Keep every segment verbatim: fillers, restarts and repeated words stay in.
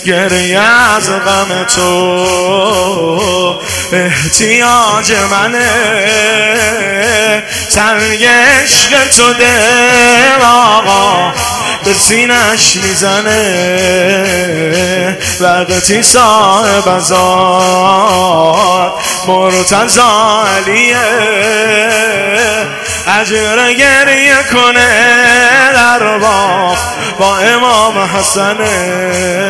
گریه از غم تو احتیاج منه، تنگ عشق تو دل آقا به سینش میزنه، وقتی صاحب ازاد مرتضا علیه اجر گریه کنه در باغ با امام حسنه،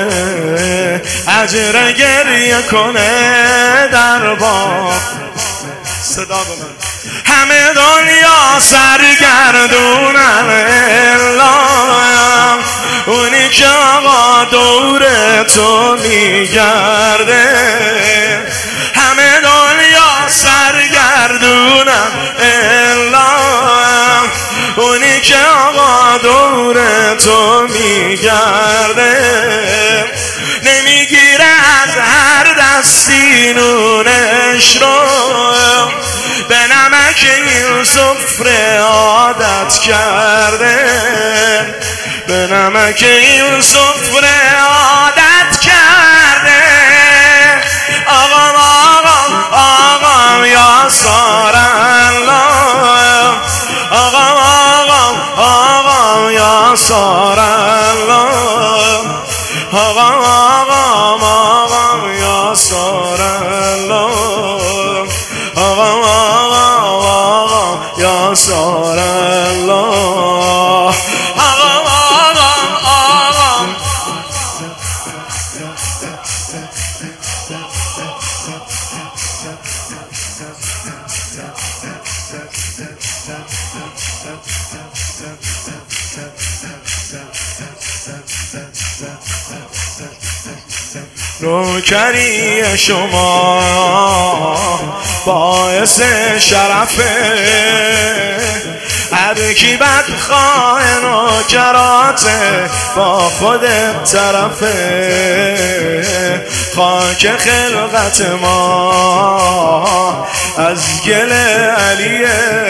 اجر گریه کنه در باغ. صدا به من. همه دنیا سرگردونن الا اونی که آقا دور تو میگرده، همه دنیا سرگردونن الا اونی که آقا دور تو میگرده، نمیگیره از هر دستی نونش رو، به نمک این سفره عادت کرده، به نمک این سفره عادت کرده. آقا آقا آقا یا سارالله، آقا آقا آقا یا سارالله، آقا آقا آقا یا سارالله، آقا آقا آقا یا سارالله، آقا آقا آقا. نوکری شما باعث شرفه، هر کی بدخواه نوکراته با خودت طرفه، خاک خلقت ما از گل علیه،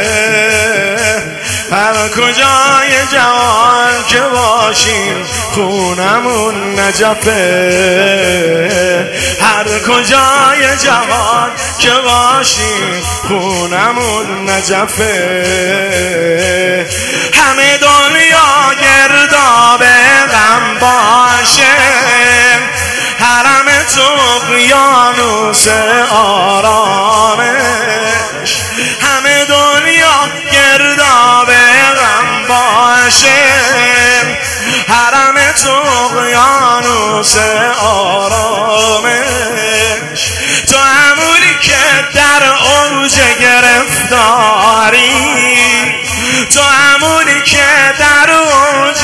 هر کجای جهان که باشیم خونمون نجفه، هر کجای جهان که باشیم خونمون نجفه، همه دنیا گرداب غم باشه، حرم اقیانوس آرامش، همه دنیا گرداب غم باشه، حرم اقیانوس آرامش، تو همونی که در اوج گرفتاری، تو همونی که در اوج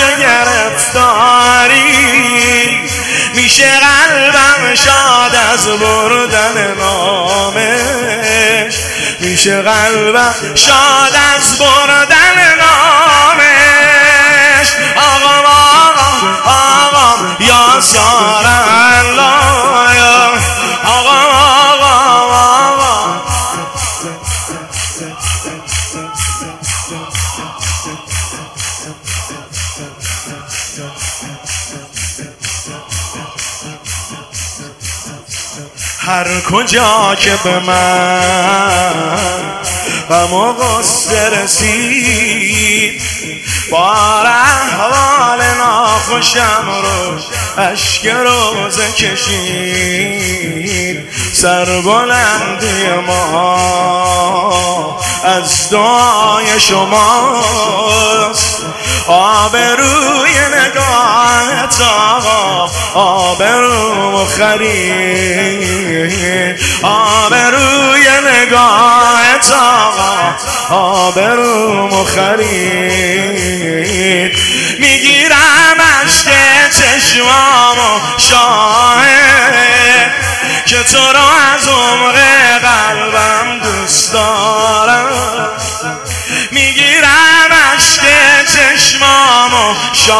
گرفتاری، میشه قلبم شاد از بردن نامش، میشه قلبم شاد از بردن نامش. آقا آقا آقا یا سارالله، آقا آقا آقا. هر کجا که به من غم و غصه رسید، بار احوال ناخوشم رو اشک روزه کشید، سربلندی ما از دعای شماست، آبروی نگاهت آقا آبرو خرید، آبروی نگاهت آقا آبرو خرید، میگیرم عشق چشمامو شاهد که تو رو از عمق قلبم دوست دارم، میگیرم عشق چشمامو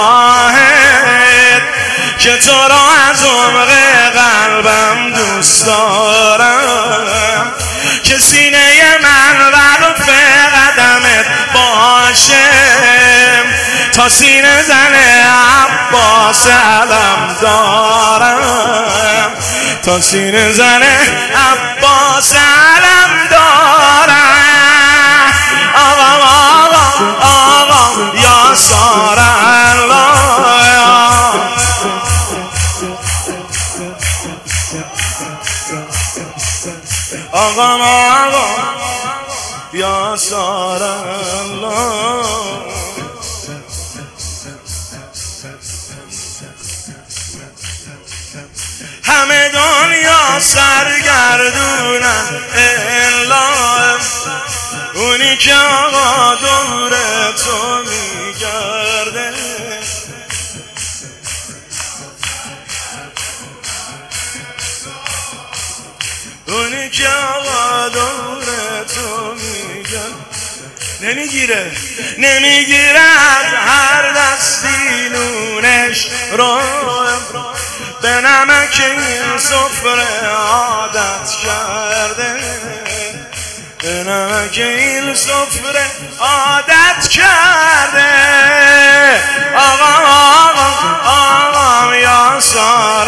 شاهد که تو رو از عمق قلبم دوست دارم، که سینه من وقف قدمت باشه تا سینه زن عباس علم دارم، تا سینه زنه عباس علم دارم. آقا آقا آقا یا سار الله، آقا آقا یا سار الله. همه دنیا سرگردونن الا اونی که آقا دور تو میگرده. اونی که آقا دور تو میگرده. نمیگیره نمیگیرد هر دستی نونش رو، به نمک این سفره عادت کرده، به نمک این سفره عادت کرده. آقا آقا آقا یا سار